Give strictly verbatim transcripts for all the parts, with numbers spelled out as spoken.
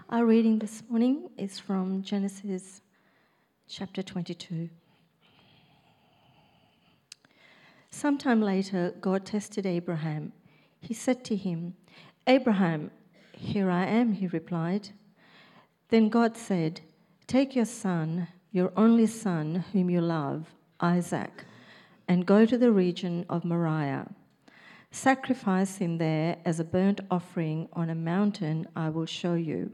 Our reading this morning is from Genesis chapter twenty-two. Sometime later, God tested Abraham. He said to him, "Abraham." "Here I am," he replied. Then God said, "Take your son, your only son whom you love, Isaac, and go to the region of Moriah. Sacrifice him there as a burnt offering on a mountain I will show you."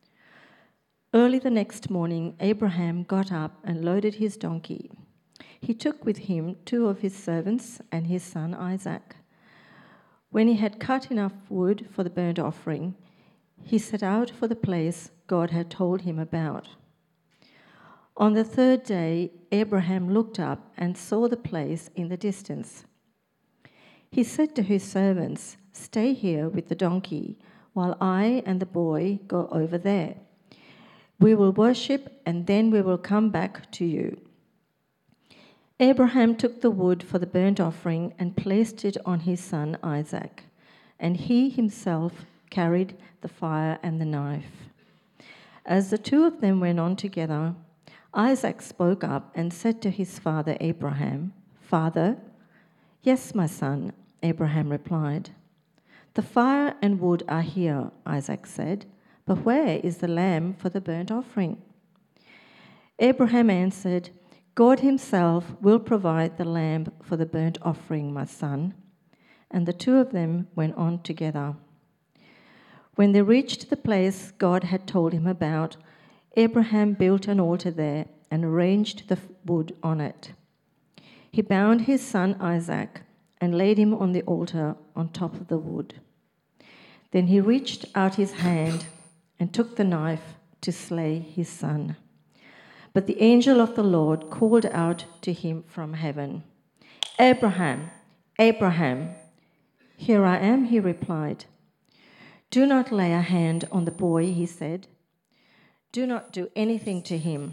Early the next morning, Abraham got up and loaded his donkey. He took with him two of his servants and his son Isaac. When he had cut enough wood for the burnt offering, he set out for the place God had told him about. On the third day, Abraham looked up and saw the place in the distance. He said to his servants, "Stay here with the donkey, while I and the boy go over there. We will worship, and then we will come back to you." Abraham took the wood for the burnt offering and placed it on his son Isaac, and he himself carried the fire and the knife. As the two of them went on together, Isaac spoke up and said to his father Abraham, "Father?" "Yes, my son," Abraham replied. "The fire and wood are here," Isaac said, "but where is the lamb for the burnt offering?" Abraham answered, "God himself will provide the lamb for the burnt offering, my son." And the two of them went on together. When they reached the place God had told him about, Abraham built an altar there and arranged the wood on it. He bound his son Isaac and laid him on the altar on top of the wood. Then he reached out his hand and took the knife to slay his son. But the angel of the Lord called out to him from heaven, "Abraham, Abraham." "Here I am," he replied. "Do not lay a hand on the boy," he said. "Do not do anything to him.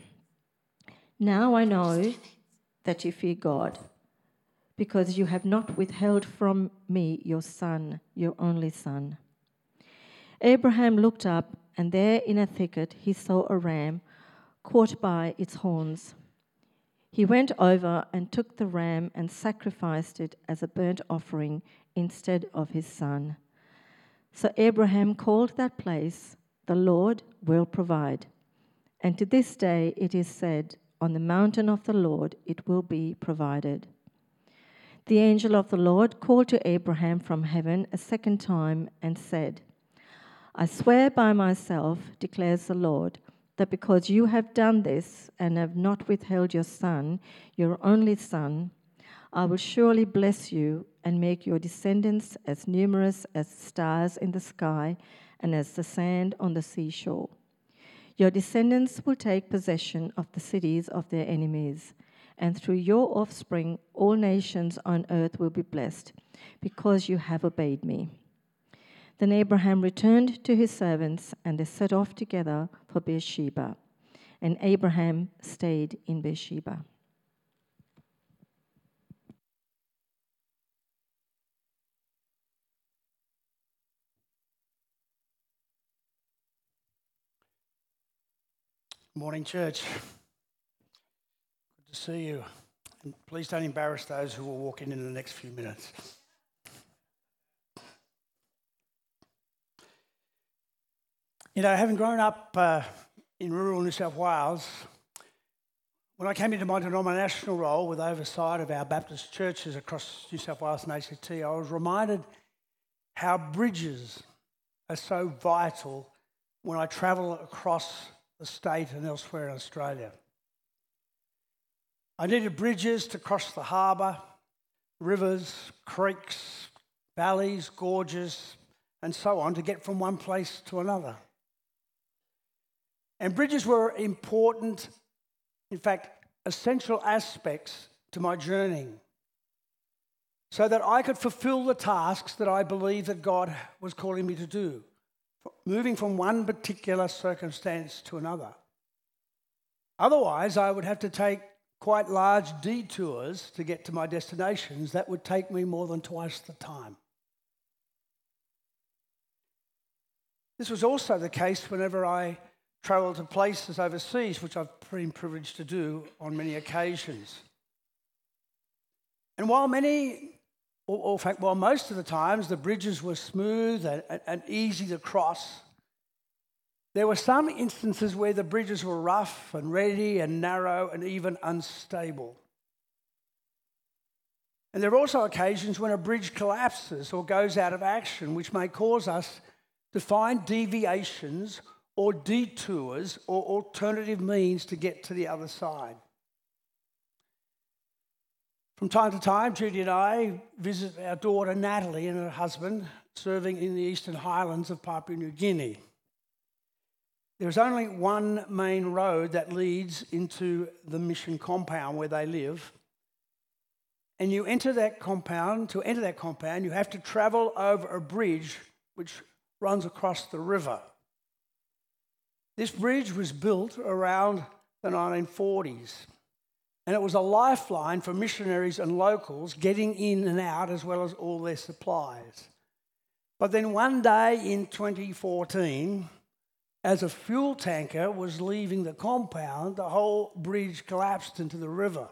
Now I know that you fear God, because you have not withheld from me your son, your only son." Abraham looked up, and there in a thicket he saw a ram caught by its horns. He went over and took the ram and sacrificed it as a burnt offering instead of his son. So Abraham called that place, "The Lord will provide." And to this day it is said, "On the mountain of the Lord it will be provided." The angel of the Lord called to Abraham from heaven a second time and said, "I swear by myself, declares the Lord, that because you have done this and have not withheld your son, your only son, I will surely bless you and make your descendants as numerous as the stars in the sky and as the sand on the seashore. Your descendants will take possession of the cities of their enemies, and through your offspring all nations on earth will be blessed, because you have obeyed me." Then Abraham returned to his servants, and they set off together for Beersheba. And Abraham stayed in Beersheba. Morning, church. Good to see you. And please don't embarrass those who will walk in in the next few minutes. You know, having grown up uh, in rural New South Wales, when I came into my denominational role with oversight of our Baptist churches across New South Wales and A C T, I was reminded how bridges are so vital when I travel across the state and elsewhere in Australia. I needed bridges to cross the harbour, rivers, creeks, valleys, gorges, and so on to get from one place to another. And bridges were important, in fact, essential aspects to my journey, so that I could fulfill the tasks that I believed that God was calling me to do, moving from one particular circumstance to another. Otherwise, I would have to take quite large detours to get to my destinations that would take me more than twice the time. This was also the case whenever I travelled to places overseas, which I've been privileged to do on many occasions. And while many, or, or in fact, while most of the times the bridges were smooth and, and, and easy to cross, there were some instances where the bridges were rough and ready and narrow and even unstable. And there are also occasions when a bridge collapses or goes out of action, which may cause us to find deviations or detours or alternative means to get to the other side. From time to time, Judy and I visit our daughter Natalie and her husband serving in the Eastern Highlands of Papua New Guinea. There's only one main road that leads into the mission compound where they live. And you enter that compound, to enter that compound, you have to travel over a bridge which runs across the river. This bridge was built around the nineteen forties, and it was a lifeline for missionaries and locals getting in and out as well as all their supplies. But then one day in twenty fourteen, as a fuel tanker was leaving the compound, the whole bridge collapsed into the river.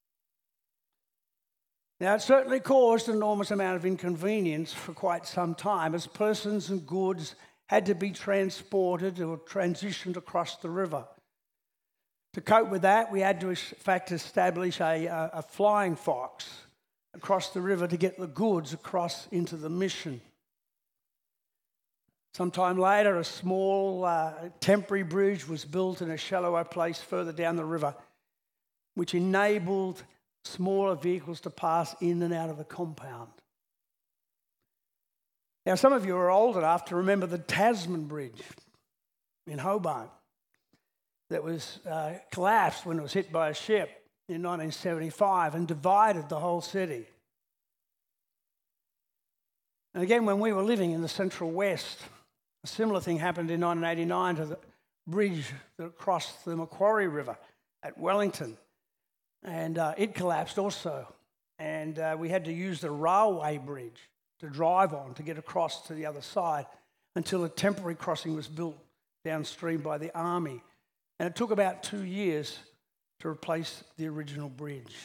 Now, it certainly caused an enormous amount of inconvenience for quite some time, as persons and goods had to be transported or transitioned across the river. To cope with that, we had to, in fact, establish a, a flying fox across the river to get the goods across into the mission. Sometime later, a small uh, temporary bridge was built in a shallower place further down the river, which enabled smaller vehicles to pass in and out of the compound. Now, some of you are old enough to remember the Tasman Bridge in Hobart that was uh, collapsed when it was hit by a ship in nineteen seventy-five and divided the whole city. And again, when we were living in the Central West, a similar thing happened in nineteen eighty-nine to the bridge that crossed the Macquarie River at Wellington. And uh, it collapsed also. And uh, we had to use the railway bridge to drive on to get across to the other side until a temporary crossing was built downstream by the army. And it took about two years to replace the original bridge.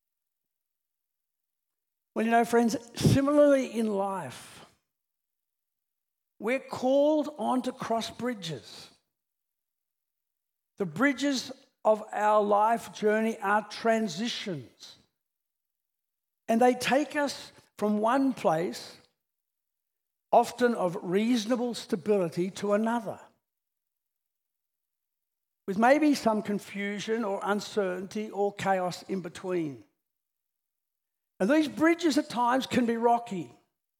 Well, you know, friends, similarly in life, we're called on to cross bridges. The bridges of our life journey are transitions. And they take us from one place, often of reasonable stability, to another, with maybe some confusion or uncertainty or chaos in between. And these bridges at times can be rocky.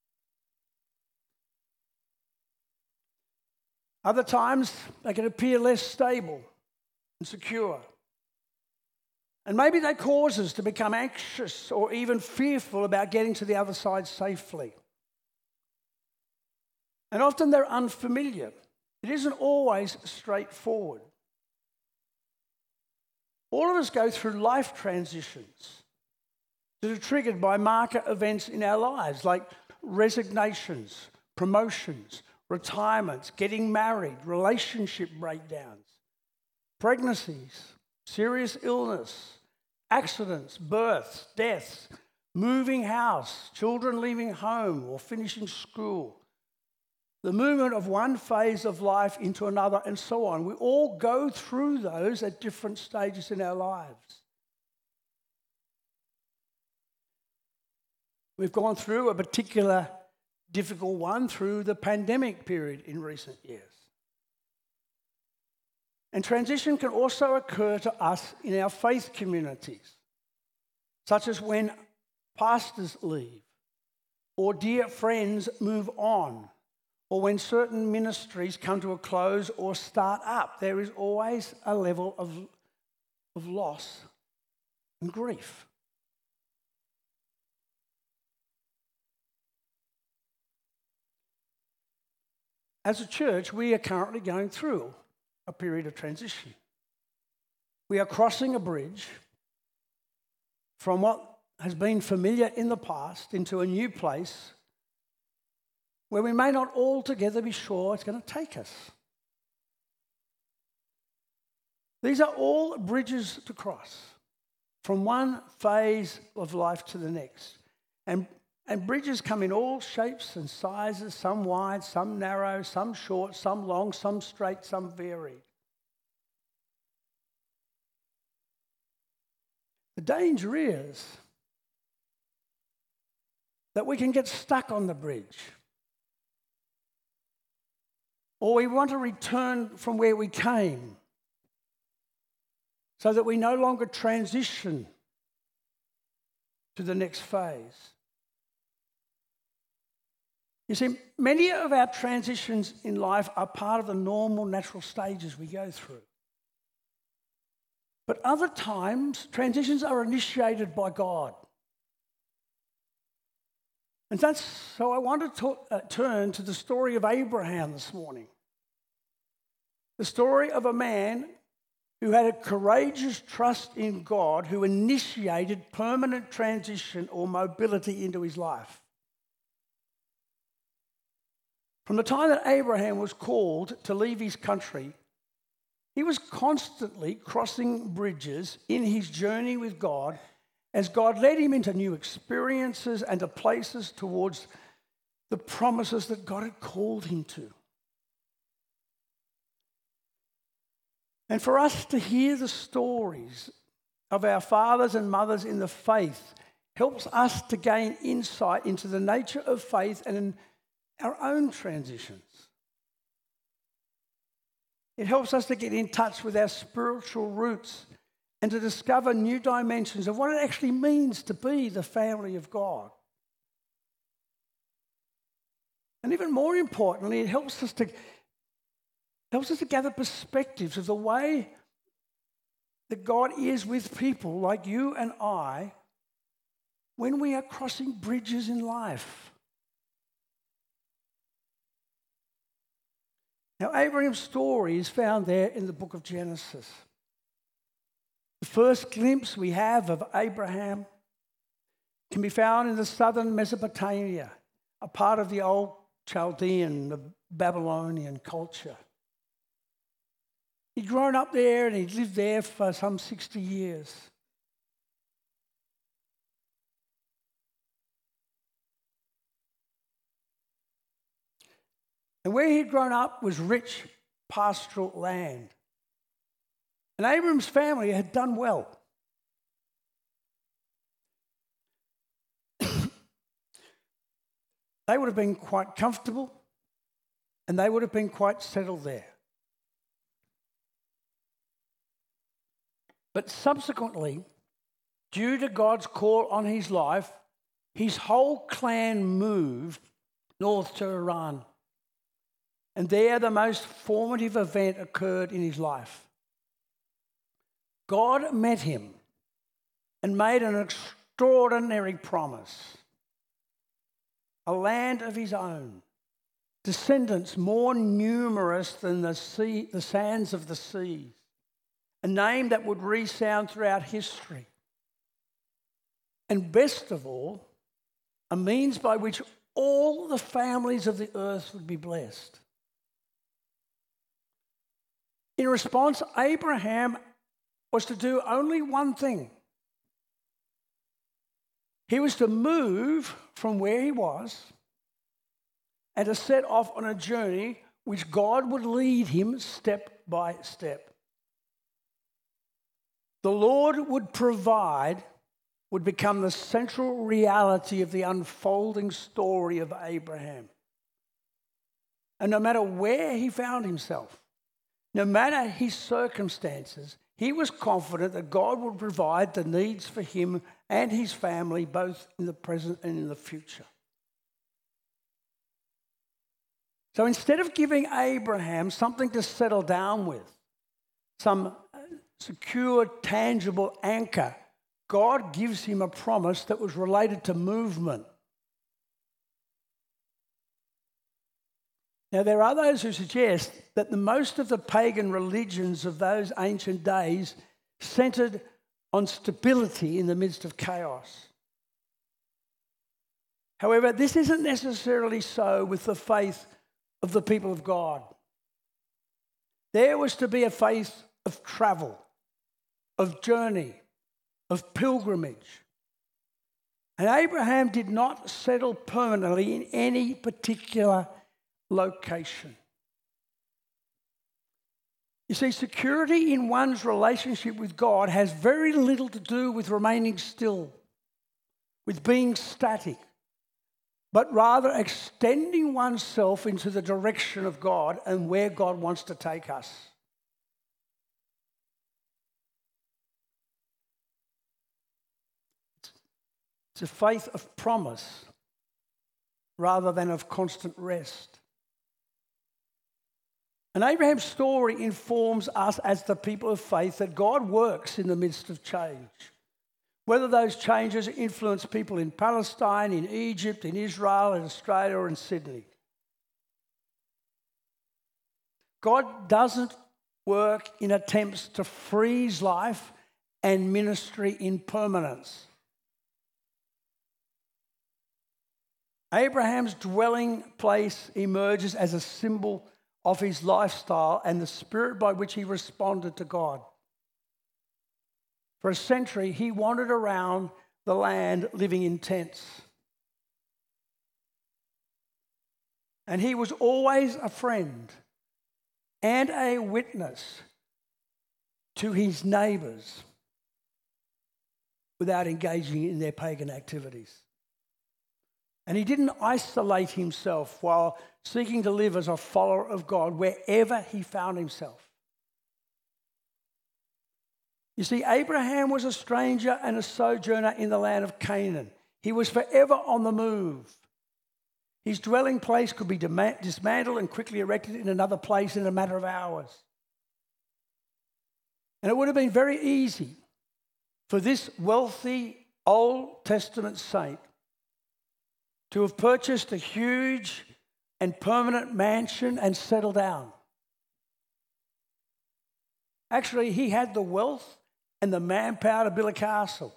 Other times they can appear less stable and secure. And maybe they cause us to become anxious or even fearful about getting to the other side safely. And often they're unfamiliar. It isn't always straightforward. All of us go through life transitions that are triggered by marker events in our lives, like resignations, promotions, retirements, getting married, relationship breakdowns, pregnancies, serious illness, accidents, births, deaths, moving house, children leaving home or finishing school, the movement of one phase of life into another, and so on. We all go through those at different stages in our lives. We've gone through a particular difficult one through the pandemic period in recent years. And transition can also occur to us in our faith communities, such as when pastors leave, or dear friends move on, or when certain ministries come to a close or start up. There is always a level of, of loss and grief. As a church, we are currently going through a period of transition. We are crossing a bridge from what has been familiar in the past into a new place where we may not altogether be sure it's going to take us. These are all bridges to cross from one phase of life to the next. And, and bridges come in all shapes and sizes, some wide, some narrow, some short, some long, some straight, some varied. The danger is that we can get stuck on the bridge, or we want to return from where we came so that we no longer transition to the next phase. You see, many of our transitions in life are part of the normal natural stages we go through. But other times, transitions are initiated by God. And that's so I want to talk, uh, turn to the story of Abraham this morning. The story of a man who had a courageous trust in God, who initiated permanent transition or mobility into his life. From the time that Abraham was called to leave his country, he was constantly crossing bridges in his journey with God as God led him into new experiences and to places towards the promises that God had called him to. And for us to hear the stories of our fathers and mothers in the faith helps us to gain insight into the nature of faith and in our own transitions. It helps us to get in touch with our spiritual roots and to discover new dimensions of what it actually means to be the family of God. And even more importantly, it helps us to helps us to gather perspectives of the way that God is with people like you and I when we are crossing bridges in life. Now, Abraham's story is found there in the book of Genesis. The first glimpse we have of Abraham can be found in the southern Mesopotamia, a part of the old Chaldean, the Babylonian culture. He'd grown up there and he'd lived there for some sixty years. And where he'd grown up was rich pastoral land. And Abraham's family had done well. They would have been quite comfortable and they would have been quite settled there. But subsequently, due to God's call on his life, his whole clan moved north to Iran. And there the most formative event occurred in his life. God met him and made an extraordinary promise. A land of his own, descendants more numerous than the sea, the sands of the seas, a name that would resound throughout history. And best of all, a means by which all the families of the earth would be blessed. In response, Abraham was to do only one thing. He was to move from where he was and to set off on a journey which God would lead him step by step. The Lord would provide, would become the central reality of the unfolding story of Abraham. And no matter where he found himself, no matter his circumstances, he was confident that God would provide the needs for him and his family, both in the present and in the future. So instead of giving Abraham something to settle down with, some secure, tangible anchor, God gives him a promise that was related to movement. Now, there are those who suggest that the most of the pagan religions of those ancient days centered on stability in the midst of chaos. However, this isn't necessarily so with the faith of the people of God. There was to be a faith of travel, of journey, of pilgrimage. And Abraham did not settle permanently in any particular location. You see, security in one's relationship with God has very little to do with remaining still, with being static, but rather extending oneself into the direction of God and where God wants to take us. It's a faith of promise rather than of constant rest. And Abraham's story informs us as the people of faith that God works in the midst of change. Whether those changes influence people in Palestine, in Egypt, in Israel, in Australia, or in Sydney. God doesn't work in attempts to freeze life and ministry in permanence. Abraham's dwelling place emerges as a symbol of his lifestyle and the spirit by which he responded to God. For a century, he wandered around the land living in tents. And he was always a friend and a witness to his neighbours without engaging in their pagan activities. And he didn't isolate himself while seeking to live as a follower of God wherever he found himself. You see, Abraham was a stranger and a sojourner in the land of Canaan. He was forever on the move. His dwelling place could be dismantled and quickly erected in another place in a matter of hours. And it would have been very easy for this wealthy Old Testament saint to have purchased a huge and permanent mansion and settled down. Actually, he had the wealth and the manpower to build a castle.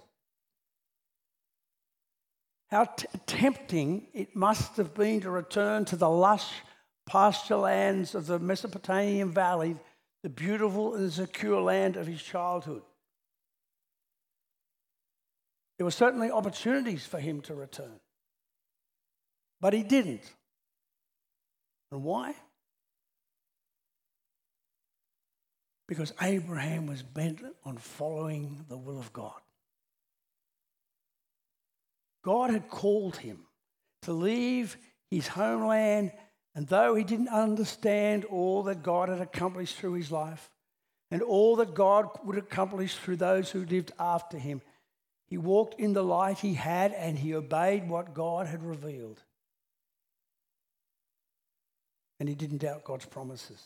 How t- tempting it must have been to return to the lush pasture lands of the Mesopotamian valley, the beautiful and secure land of his childhood. There were certainly opportunities for him to return, but he didn't. And why? Because Abraham was bent on following the will of God. God had called him to leave his homeland, and though he didn't understand all that God had accomplished through his life and all that God would accomplish through those who lived after him, he walked in the light he had and he obeyed what God had revealed. And he didn't doubt God's promises.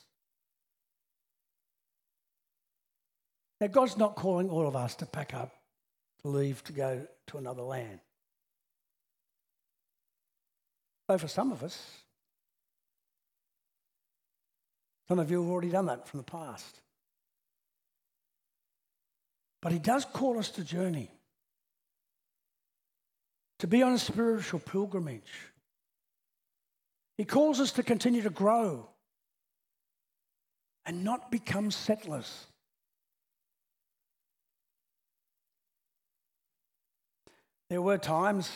Now, God's not calling all of us to pack up, to leave, to go to another land. Though for some of us, some of you have already done that from the past. But he does call us to journey, to be on a spiritual pilgrimage. He calls us to continue to grow and not become settlers. There were times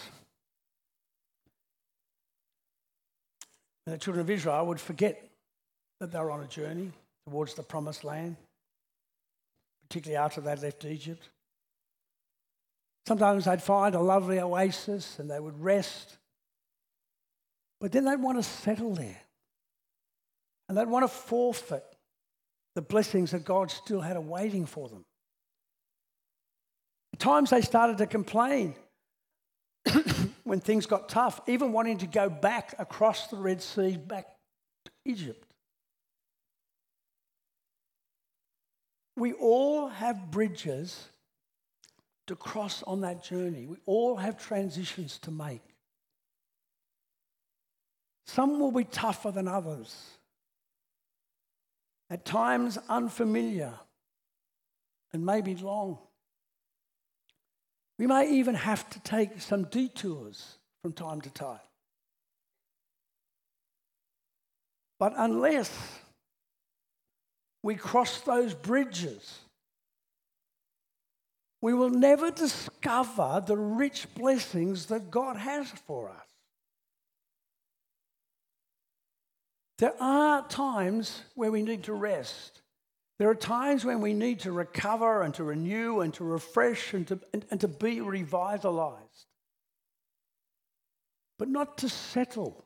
when the children of Israel would forget that they were on a journey towards the promised land, particularly after they'd left Egypt. Sometimes they'd find a lovely oasis and they would rest, but then they'd want to settle there and they'd want to forfeit the blessings that God still had awaiting for them. At times they started to complain when things got tough, even wanting to go back across the Red Sea, back to Egypt. We all have bridges to cross on that journey. We all have transitions to make. Some will be tougher than others. At times unfamiliar and maybe long. We may even have to take some detours from time to time. But unless we cross those bridges, we will never discover the rich blessings that God has for us. There are times where we need to rest. There are times when we need to recover and to renew and to refresh and to, and, and to be revitalized. But not to settle.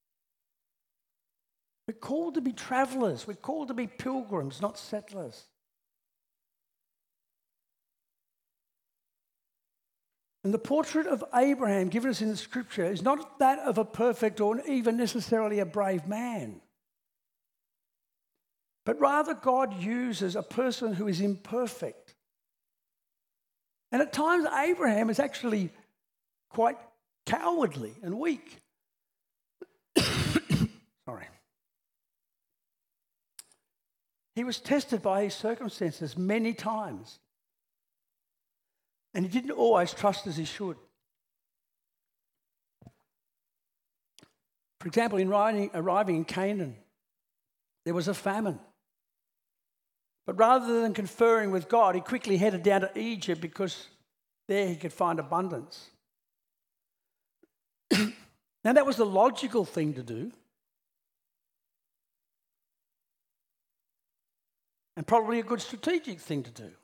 We're called to be travelers. We're called to be pilgrims, not settlers. And the portrait of Abraham given us in the scripture is not that of a perfect or even necessarily a brave man. But rather God uses a person who is imperfect. And at times Abraham is actually quite cowardly and weak. Sorry. He was tested by his circumstances many times. And he didn't always trust as he should. For example, in arriving in Canaan, there was a famine. But rather than conferring with God, he quickly headed down to Egypt because there he could find abundance. Now, that was the logical thing to do. And probably a good strategic thing to do.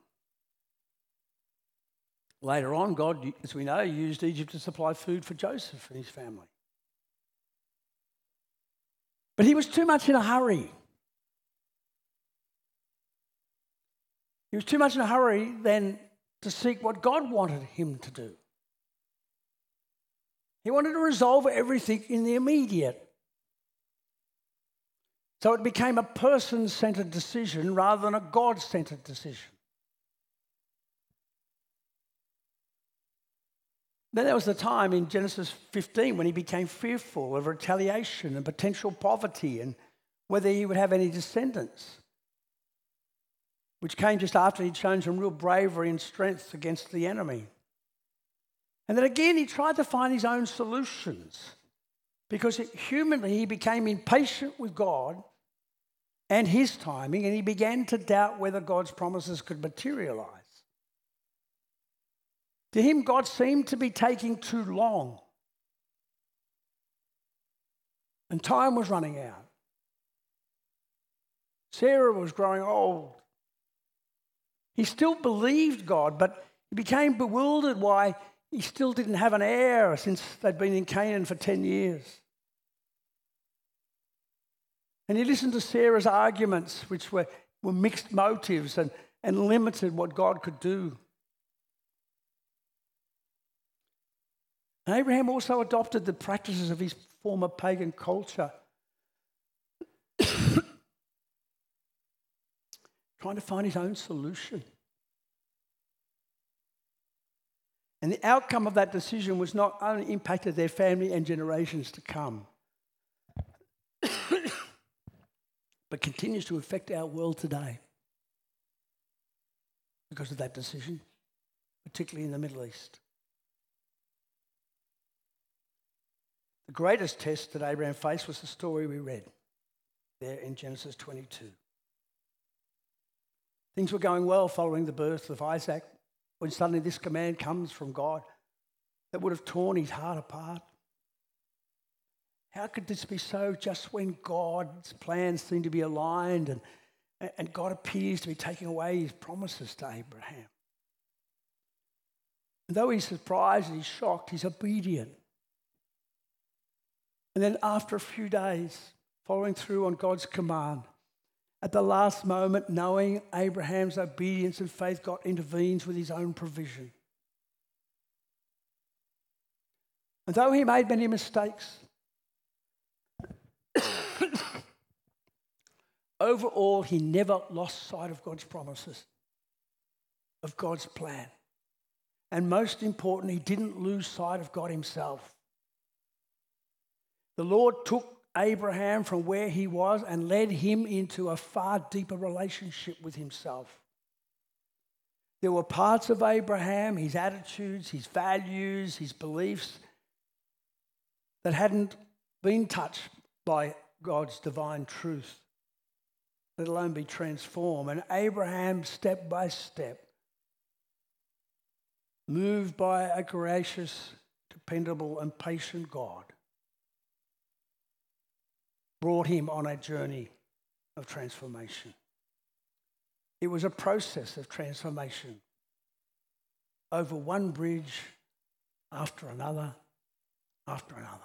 Later on, God, as we know, used Egypt to supply food for Joseph and his family. But he was too much in a hurry. He was too much in a hurry then to seek what God wanted him to do. He wanted to resolve everything in the immediate. So it became a person-centered decision rather than a God-centered decision. Then there was the time in Genesis fifteen when he became fearful of retaliation and potential poverty and whether he would have any descendants, which came just after he'd shown some real bravery and strength against the enemy. And then again, he tried to find his own solutions because it, humanly he became impatient with God and his timing, and he began to doubt whether God's promises could materialize. To him, God seemed to be taking too long. And time was running out. Sarah was growing old. He still believed God, but he became bewildered why he still didn't have an heir since they'd been in Canaan for ten years. And he listened to Sarah's arguments, which were, were mixed motives and, and limited what God could do. And Abraham also adopted the practices of his former pagan culture, trying to find his own solution. And the outcome of that decision was not only impacted their family and generations to come, but continues to affect our world today because of that decision, particularly in the Middle East. The greatest test that Abraham faced was the story we read there in Genesis twenty-two. Things were going well following the birth of Isaac when suddenly this command comes from God that would have torn his heart apart. How could this be so just when God's plans seem to be aligned and, and God appears to be taking away his promises to Abraham? And though he's surprised and he's shocked, he's obedient. And then after a few days, following through on God's command, at the last moment, knowing Abraham's obedience and faith, God intervenes with his own provision. And though he made many mistakes, overall, he never lost sight of God's promises, of God's plan. And most important, he didn't lose sight of God himself. The Lord took Abraham from where he was and led him into a far deeper relationship with himself. There were parts of Abraham, his attitudes, his values, his beliefs, that hadn't been touched by God's divine truth, let alone be transformed. And Abraham, step by step, moved by a gracious, dependable and patient God, brought him on a journey of transformation. It was a process of transformation over one bridge after another, after another.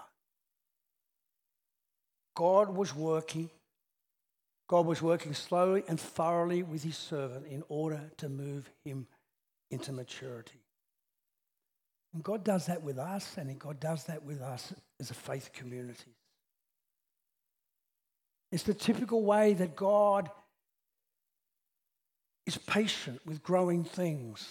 God was working. God was working slowly and thoroughly with his servant in order to move him into maturity. And God does that with us, and God does that with us as a faith community. It's the typical way that God is patient with growing things.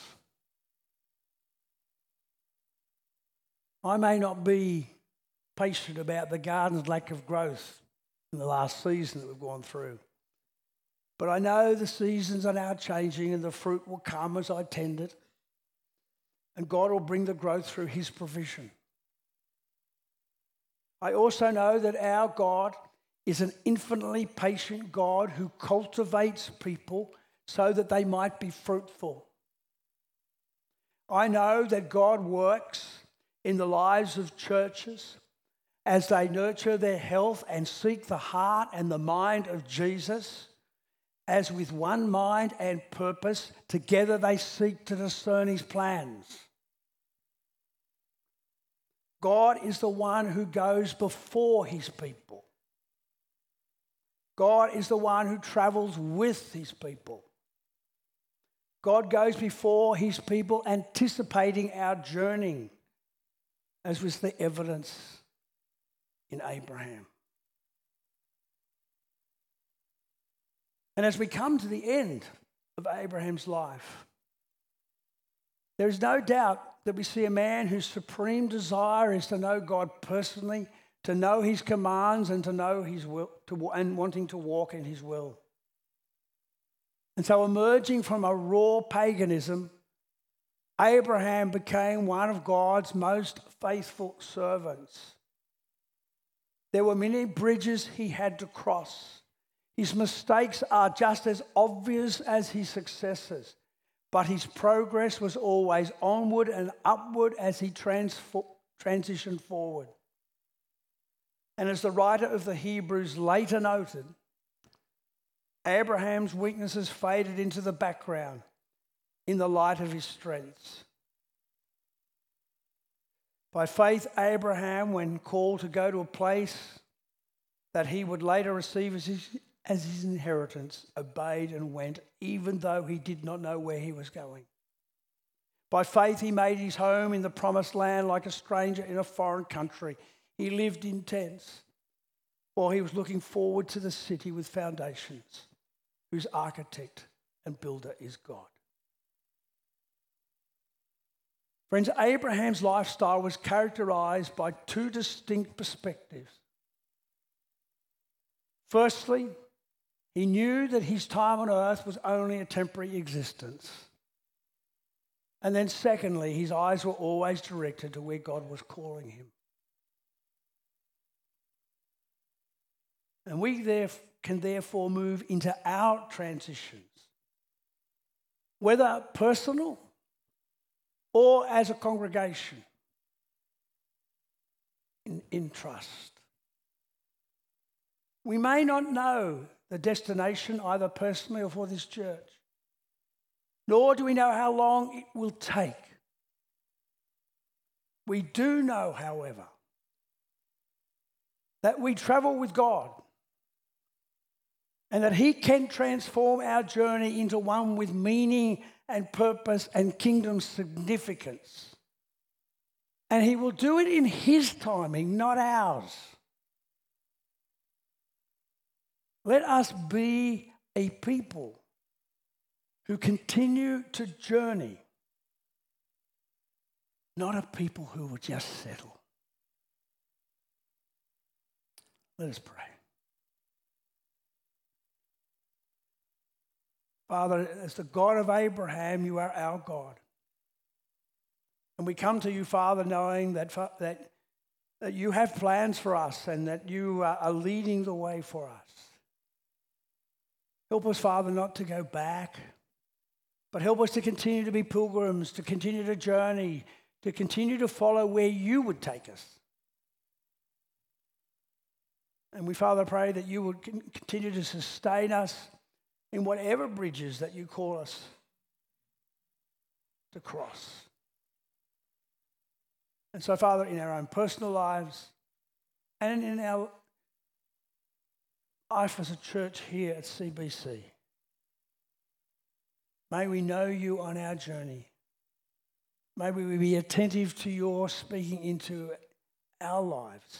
I may not be patient about the garden's lack of growth in the last season that we've gone through, but I know the seasons are now changing and the fruit will come as I tend it, and God will bring the growth through his provision. I also know that our God is an infinitely patient God who cultivates people so that they might be fruitful. I know that God works in the lives of churches as they nurture their health and seek the heart and the mind of Jesus, as with one mind and purpose, together they seek to discern his plans. God is the one who goes before his people. God is the one who travels with his people. God goes before his people, anticipating our journey, as was the evidence in Abraham. And as we come to the end of Abraham's life, there is no doubt that we see a man whose supreme desire is to know God personally, to know his commands and to know his will, to, and wanting to walk in his will. And so, emerging from a raw paganism, Abraham became one of God's most faithful servants. There were many bridges he had to cross. His mistakes are just as obvious as his successes, but his progress was always onward and upward as he transfo- transitioned forward. And as the writer of the Hebrews later noted, Abraham's weaknesses faded into the background in the light of his strengths. By faith, Abraham, when called to go to a place that he would later receive as his, as his inheritance, obeyed and went, even though he did not know where he was going. By faith, he made his home in the promised land like a stranger in a foreign country. He lived in tents while he was looking forward to the city with foundations, whose architect and builder is God. Friends, Abraham's lifestyle was characterized by two distinct perspectives. Firstly, he knew that his time on earth was only a temporary existence. And then secondly, his eyes were always directed to where God was calling him. And we there can therefore move into our transitions, whether personal or as a congregation, in, in trust. We may not know the destination either personally or for this church, nor do we know how long it will take. We do know, however, that we travel with God and that he can transform our journey into one with meaning and purpose and kingdom significance. And he will do it in his timing, not ours. Let us be a people who continue to journey, not a people who will just settle. Let us pray. Father, as the God of Abraham, you are our God. And we come to you, Father, knowing that, that that you have plans for us and that you are leading the way for us. Help us, Father, not to go back, but help us to continue to be pilgrims, to continue to journey, to continue to follow where you would take us. And we, Father, pray that you would continue to sustain us in whatever bridges that you call us to cross. And so, Father, in our own personal lives and in our life as a church here at C B C, may we know you on our journey. May we be attentive to your speaking into our lives.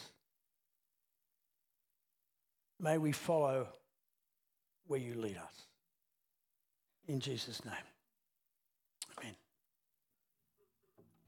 May we follow where you lead us. In Jesus' name.